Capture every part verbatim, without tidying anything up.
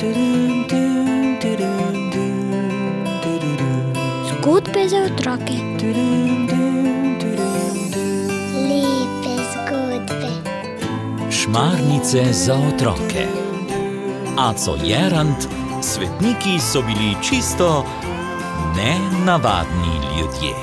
Zgodbe za otroke. Lepe zgodbe. Šmarnice za otroke. Aco Jerant, svetniki so bili čisto nenavadni ljudje.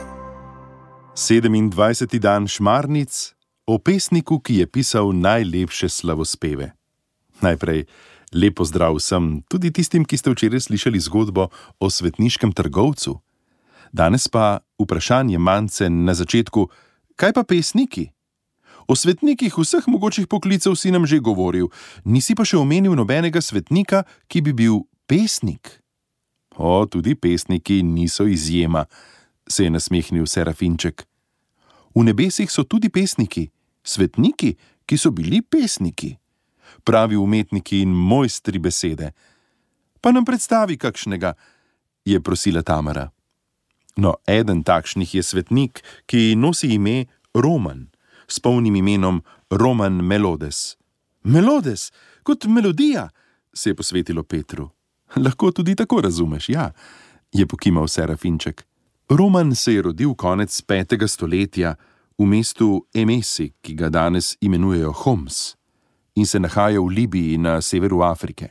sedemindvajseti dan šmarnic o pesniku, ki je pisal najlepše slavospeve. Najprej lep pozdrav vsem, tudi tistim, ki ste včeraj slišali zgodbo o svetniškem trgovcu. Danes pa vprašanje Mance na začetku, kaj pa pesniki? O svetnikih vseh mogočih poklicev si nam že govoril, nisi pa še omenil nobenega svetnika, ki bi bil pesnik. O, tudi pesniki niso izjema, se je nasmehnil Serafinček. V nebesih so tudi pesniki, svetniki, ki so bili pesniki. Pravi umetniki in mojstri besede. Pa nam predstavi kakšnega, je prosila Tamara. No, eden takšnih je svetnik, ki nosi ime Roman, s polnim imenom Roman Melodes. Melodes, kot melodija, se je posvetilo Petru. Lahko tudi tako razumeš, ja, je pokimal Serafinček. Roman se je rodil konec petega stoletja v mestu Emesi, ki ga danes imenujejo Homs, in se nahaja v Libiji na severu Afrike.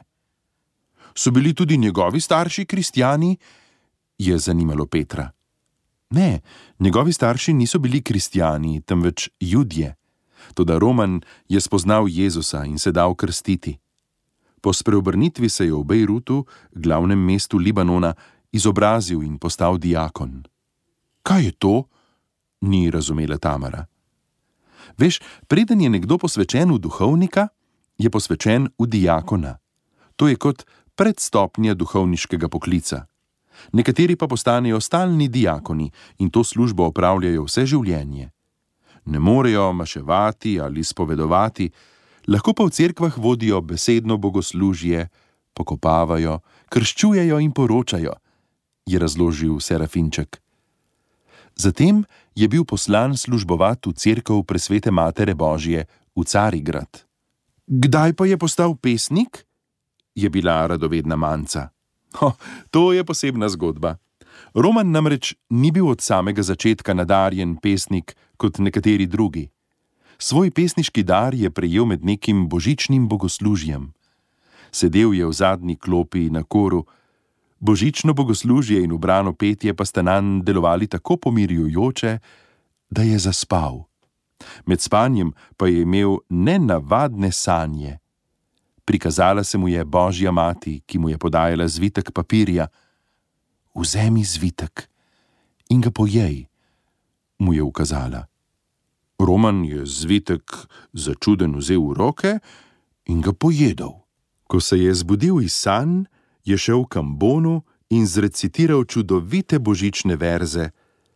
So bili tudi njegovi starši kristjani? Je zanimalo Petra. Ne, njegovi starši niso bili kristjani, temveč Judje. Toda Roman je spoznal Jezusa in se dal krstiti. Po spreobrnitvi se je v Bejrutu, glavnem mestu Libanona, izobrazil in postal diakon. Kaj je to? Ni razumela Tamara. Veš, preden je nekdo posvečen v duhovnika, je posvečen v diakona. To je kot predstopnja duhovniškega poklica. Nekateri pa postanejo stalni diakoni in to službo opravljajo vse življenje. Ne morejo maševati ali spovedovati, lahko pa v cerkvah vodijo besedno bogoslužje, pokopavajo, krščujejo in poročajo, je razložil Serafinček. Zatem je bil poslan službovat v cerkev Presvete Matere Božje v Carigrad. Kdaj pa je postal pesnik? Je bila radovedna Manca. Ho, to je posebna zgodba. Roman namreč ni bil od samega začetka nadarjen pesnik kot nekateri drugi. Svoj pesniški dar je prejel med nekim božičnim bogoslužjem. Sedel je v zadnji klopi na koru, božično bogoslužje in ubrano petje pa sta nanj delovali tako pomirjujoče, da je zaspal. Med spanjem pa je imel nenavadne sanje. Prikazala se mu je Božja mati, ki mu je podajala zvitek papirja. Vzemi zvitek in ga pojej, mu je ukazala. Roman je zvitek začuden vzel v roke in ga pojedel. Ko se je zbudil iz sanj, je šel k ambonu in zrecitiral čudovite božične verze.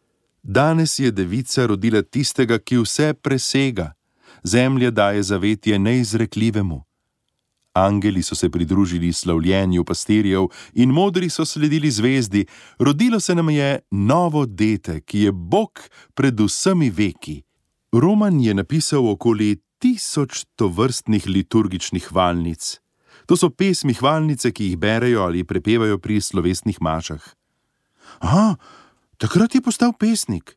Danes je devica rodila tistega, ki vse presega. Zemlja daje zavetje neizrekljivemu. Angeli so se pridružili slavljenju pastirjev in modri so sledili zvezdi. Rodilo se nam je novo dete, ki je Bog pred vsemi veki. Roman je napisal okoli tisoč tovrstnih liturgičnih hvalnic. To so pesmi hvalnice, ki jih berejo ali prepevajo pri slovesnih mašah. Aha, takrat je postal pesnik.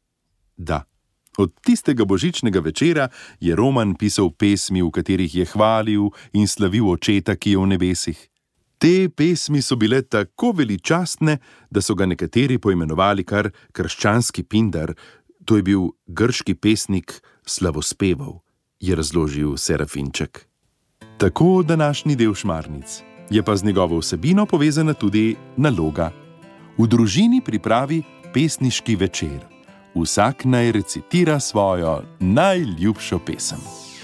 Da. Od tistega božičnega večera je Roman pisal pesmi, v katerih je hvalil in slavil očeta, ki je v nebesih. Te pesmi so bile tako veličastne, da so ga nekateri poimenovali kar krščanski Pindar. To je bil grški pesnik slavospevov, je razložil Serafinček. Tako današnji del šmarnic. Je pa z njegovo vsebino povezana tudi naloga. V družini pripravi pesniški večer. Vsak naj recitira svojo najljubšo pesem.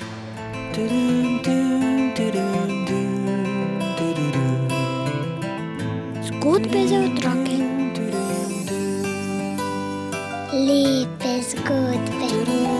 Zgodbe za otroke. Lepe zgodbe.